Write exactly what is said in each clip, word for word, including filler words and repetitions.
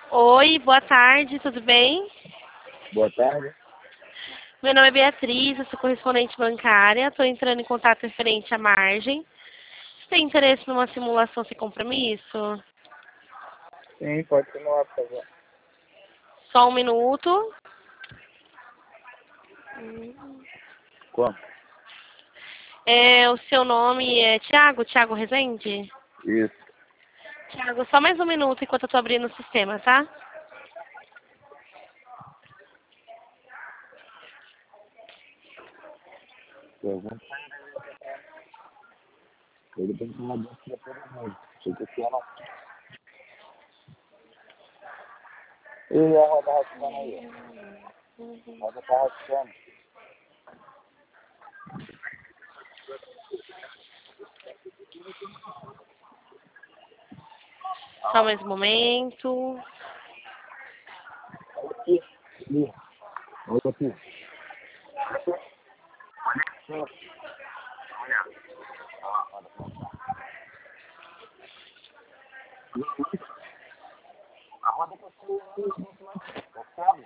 Oi, boa tarde, tudo bem? Boa tarde. Meu nome é Beatriz, eu sou correspondente bancária, estou entrando em contato referente à margem. Você tem interesse numa simulação sem compromisso? Sim, pode simular, por favor. Só um minuto. Como? É, o seu nome é Tiago? Tiago Rezende? Isso. Tiago, só mais um minuto enquanto eu estou abrindo o sistema, tá? Pergunta. Ele tem que mandar aqui para mim. Chega aqui, não. E a roda raspando aí? A roda tá raspando. Só mais um momento. Olha aqui. Ali. Olha aqui. A roda tá sabe?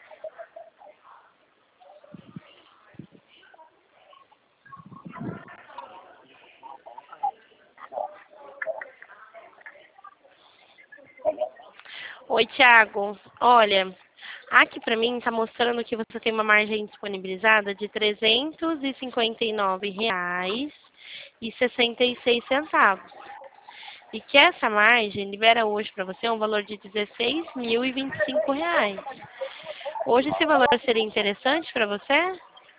Oi, Tiago. Olha, aqui para mim está mostrando que você tem uma margem disponibilizada de trezentos e cinquenta e nove reais e sessenta e seis centavos. E que essa margem libera hoje para você um valor de dezesseis mil e vinte e cinco reais. Hoje esse valor seria interessante para você?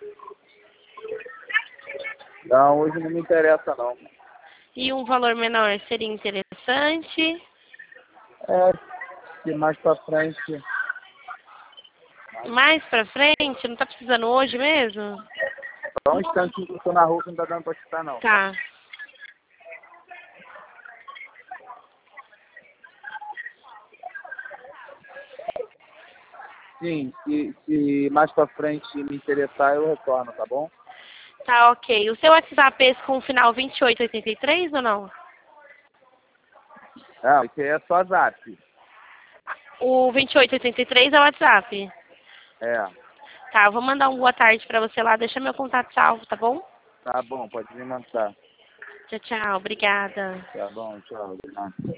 Não, hoje não me interessa, não. E um valor menor seria interessante? É, se mais pra frente. Mais para frente? Não está precisando hoje mesmo? Só um instantinho que eu tô na rua que não tá dando pra escutar, não. Tá. Sim, se, se mais pra frente me interessar, eu retorno, tá bom? Tá, ok. O seu WhatsApp é esse com o final vinte e oito oitenta e três ou não? É, isso aí é só zap. O vinte e oito oitenta e três é o WhatsApp. É, Tá, eu vou mandar um boa tarde pra você lá. Deixa meu contato salvo, tá bom? tá bom, pode me mandar. Tchau, tchau. Obrigada. Tá bom, tchau.